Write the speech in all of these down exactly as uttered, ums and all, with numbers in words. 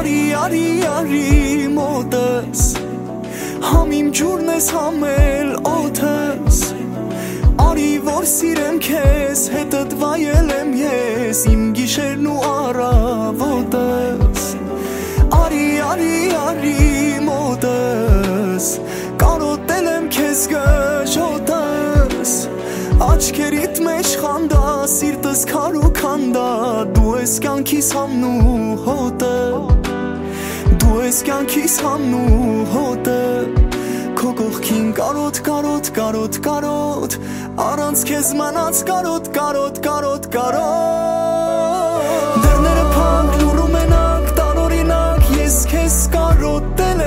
Արի, արի, արի մոտս, համ իմ ջուրն ես, համ էլ օդս, արի որ սիրեմ քեզ, հետդ վայելեմ ես, իմ գիշերն ու առավոտս, արի, արի, արի մոտս, կարոտել եմ քեզ գժոտս, աչքերիդ մեջ խանդա, սիրտս քար ու քանդա, դու ես կյանքիս համն ու հոտը, դու ես կյանքիս համն ու հոտը, քո կողքին կարոտ, կարոտ, կարոտ, կարոտ, առանց քեզ մնաց կարոտ, կարոտ, կարոտ, կարոտ, դռները փակ, լուռ ու մենակ, տարօրինակ, ես քեզ կարոտել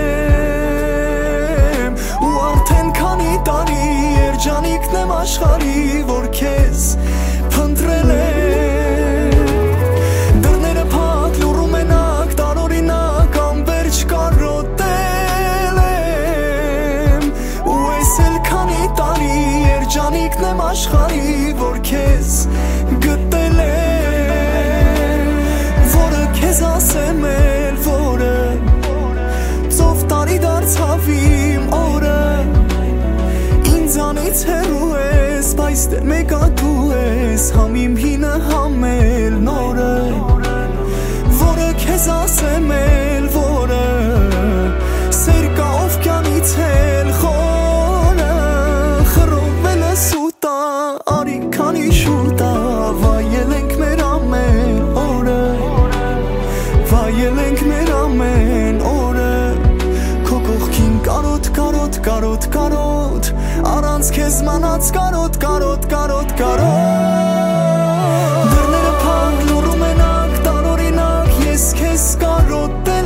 եմ, ու արդեն քանի տարի երջանիկն եմ աշխարհի, որ քեզ փնտրել եմ, դռները փակ, լուռ ու մենակ, տարօրինակ, անվերջ կարոտել եմ, ու ես էլ քանի տարի երջանիկն եմ աշխարհի, որ քեզ գտել եմ, որը քեզ ասեմ էլ որը, ծով տարի դարձավ իմ օրը, ինձանից հեռու ես, բայց դե մեկա դու ես, համ իմ հինը, համ էլ նորը, որը քեզ ասեմ էլ որը, սեր կա ով կյանից էլ խորը, խռովել ես ուտա, արի քանի շուտա, վայելենք մեր ամեն օրը, վայելենք մեր ամեն օրը, քո կողքին կարոտ, կարոտ, կարոտ, կարոտ, առանց քեզ մնաց կարոտ, կարոտ, կարոտ, կարոտ, դռները փակ, լուռ ու մենակ, տարօրինակ, ես քեզ կարոտել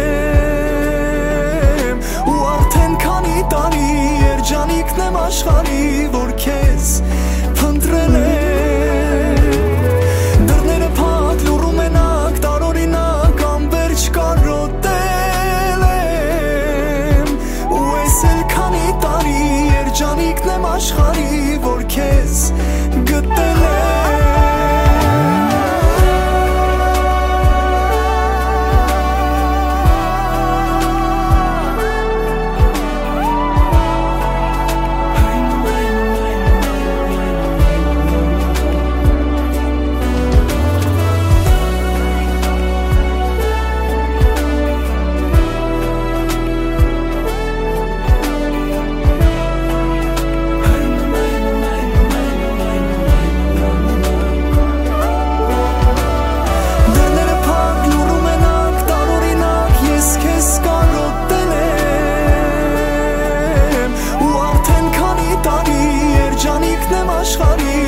եմ, ու արդեն քանի տարի երջանիկն եմ աշխարհի, որ քեզ փնտրել եմ, դռները փակ, լուռ ու մենակ, տարօրինակ, անվերջ կարոտել եմ, ու ես էլ քանի տարի երջանիկն եմ աշխարհի, որ քեզ գտել եմ, աշխարհի